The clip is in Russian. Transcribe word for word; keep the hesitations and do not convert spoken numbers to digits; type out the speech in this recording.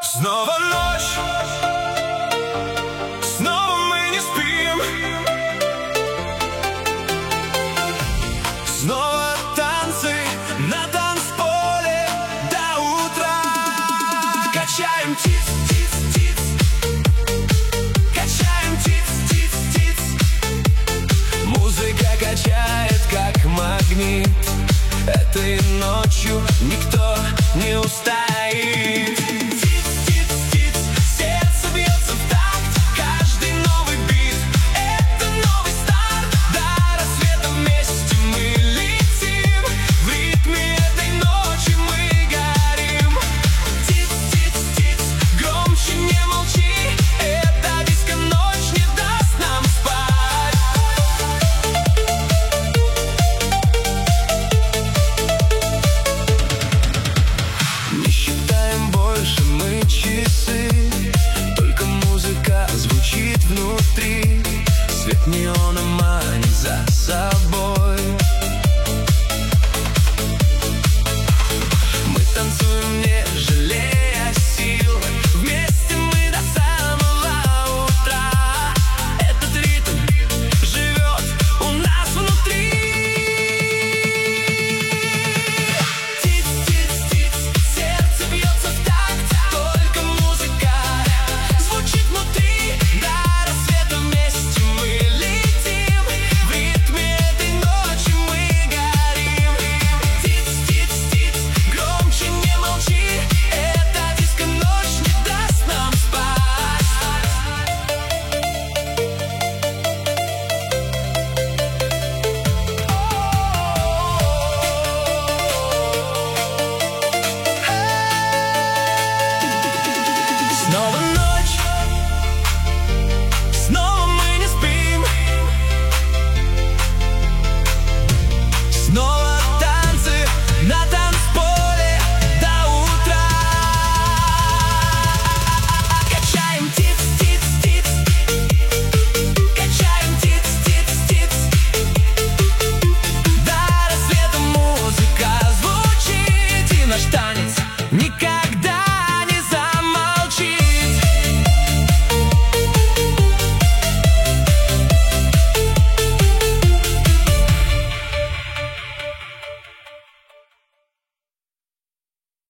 Снова ночь, снова мы не спим, снова танцы на танцполе до утра. Качаем тиц, тиц, тиц, качаем тиц, тиц, тиц. Музыка качает как магнит, этой ночью никто не устоит. Часы